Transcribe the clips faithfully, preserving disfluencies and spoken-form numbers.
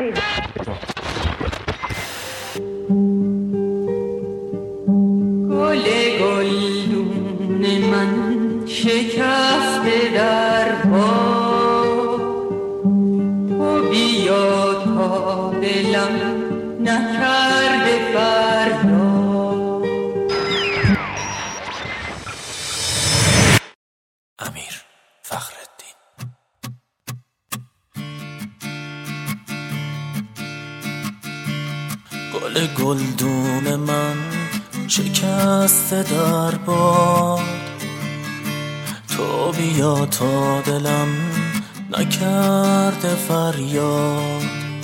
گل گلدون من شکسته در باد، تو بیا تا دلم نکرده فریاد. امیر فخرالدین. گل گلدون من شکسته در باد، تو بیا تا دلم نکرده فریاد.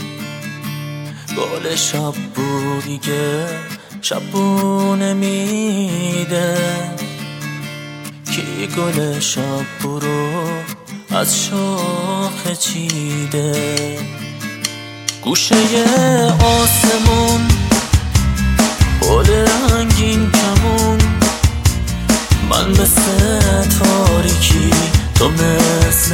گل شب بودی که شبو نمیده، کی گل شب برو از شاخه چیده. گوشه آسمون بال رنگین کمون، من مثل تاریکی تو مثل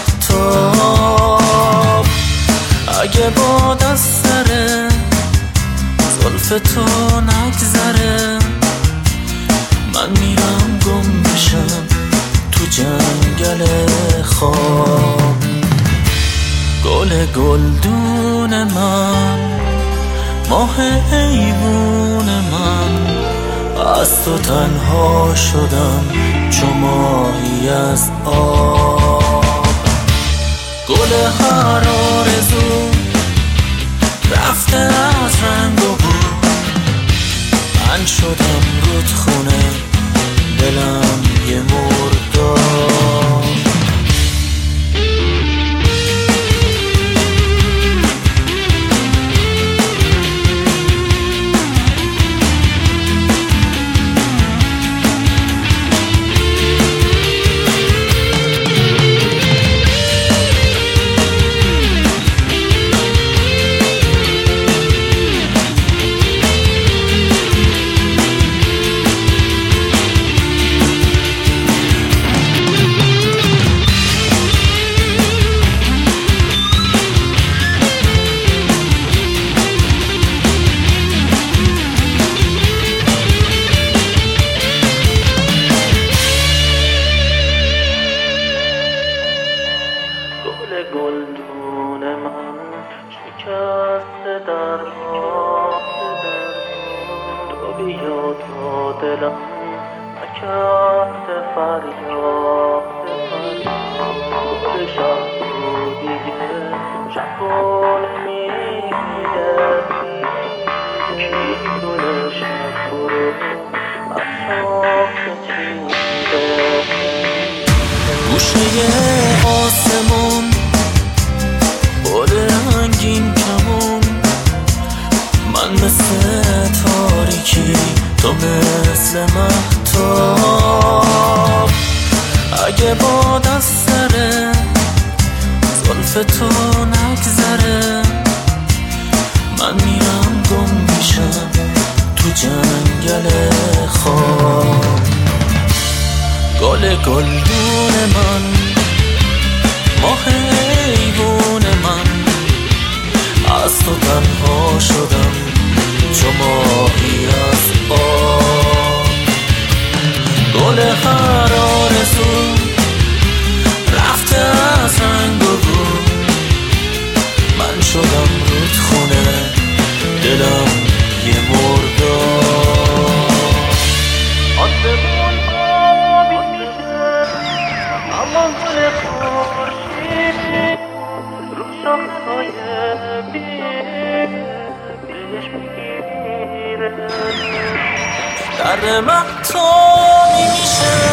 مهتاب. اگه باد از سر زلف تو نگذره، من میرم گم بشم تو جنگل خواب. گل گلدون من، ماه ایوون من، از تو تنها شدم چو ماهی از آب. گل هر آرزو رفته از رنگ و بو، من شدم رودخونه دلم یه مرداب. گلدون من شکسته در باد، تو بیا تا دلم نکرده فریاد. گل شب دیگه شبو نمیده، کی گل شب برو از شاخه چیده. گوشه آسمون بال رنگین کمون، من مثل تاریکی تو مثل مهتاب. اگه باد از سر زلف تو نگذره، من میرم گم میشم تو جنگل خواب. گل گلدون من، ماه ایوون من، از تو تنها شدم چو ماهی از آب. گل هر آرزو رفته از رنگ و بو، من شدم رودخونه دلم یه مرداب. آسمون آبی میشه اما گل خورشیدی رو شاخه‌های بید دلش میگیره. در من تو میشه